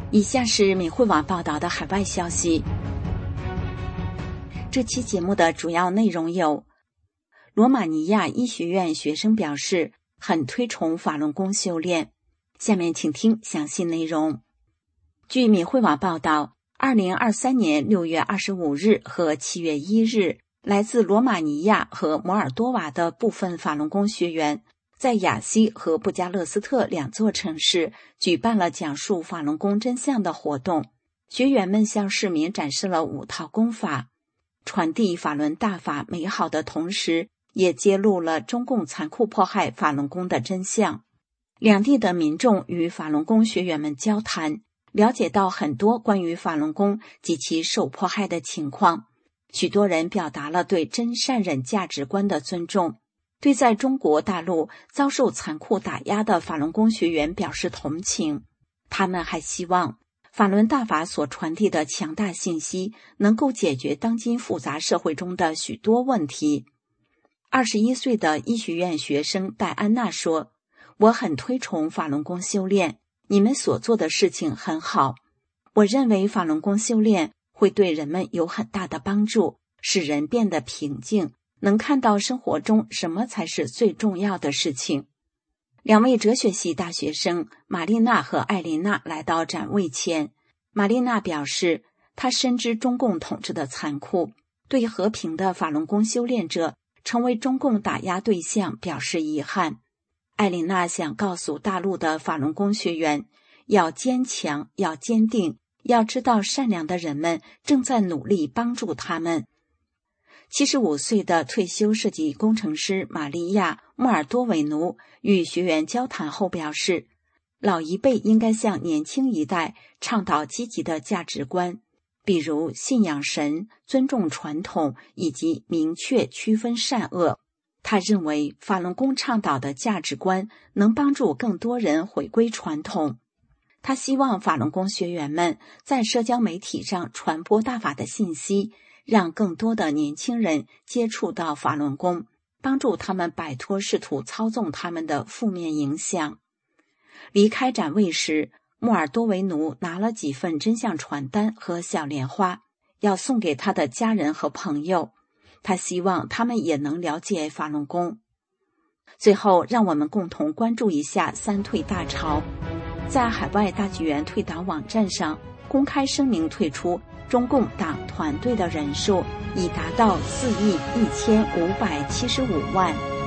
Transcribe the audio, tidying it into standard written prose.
以下是闽汇网报道的海外消息。这期节目的主要内容有：罗马尼亚医学院学生表示很推崇法轮功修炼。下面请听详细内容。据闽汇网报道，2023年6月25日和7月1日，来自罗马尼亚和摩尔多瓦的部分法轮功学员在雅西和布加勒斯特两座城市举办了讲述法轮功真相的活动。学员们向市民展示了5套功法，传递法轮大法美好的同时，也揭露了中共残酷迫害法轮功的真相。两地的民众与法轮功学员们交谈，了解到很多关于法轮功及其受迫害的情况。许多人表达了对真善忍价值观的尊重，对在中国大陆遭受残酷打压的法轮功学员表示同情。他们还希望法轮大法所传递的强大信息能够解决当今复杂社会中的许多问题。21岁的医学院学生戴安娜说：“我很推崇法轮功修炼，你们所做的事情很好。我认为法轮功修炼会对人们有很大的帮助，使人变得平静，能看到生活中什么才是最重要的事情。”两位哲学系大学生玛丽娜和艾琳娜来到展位前。玛丽娜表示，她深知中共统治的残酷，对和平的法轮功修炼者成为中共打压对象表示遗憾。艾琳娜想告诉大陆的法轮功学员，要坚强，要坚定，要知道善良的人们正在努力帮助他们。75岁的退休设计工程师玛利亚·莫尔多维努与学员交谈后表示，老一辈应该向年轻一代倡导积极的价值观，比如信仰神、尊重传统以及明确区分善恶。他认为法轮功倡导的价值观能帮助更多人回归传统。他希望法轮功学员们在社交媒体上传播大法的信息，让更多的年轻人接触到法轮功，帮助他们摆脱试图操纵他们的负面影响。离开展位时，莫尔多维努拿了几份真相传单和小莲花，要送给他的家人和朋友。他希望他们也能了解法轮功。最后，让我们共同关注一下三退大潮。在海外大剧院退党网站上公开声明退出中共党团队的人数已达到4.1575亿。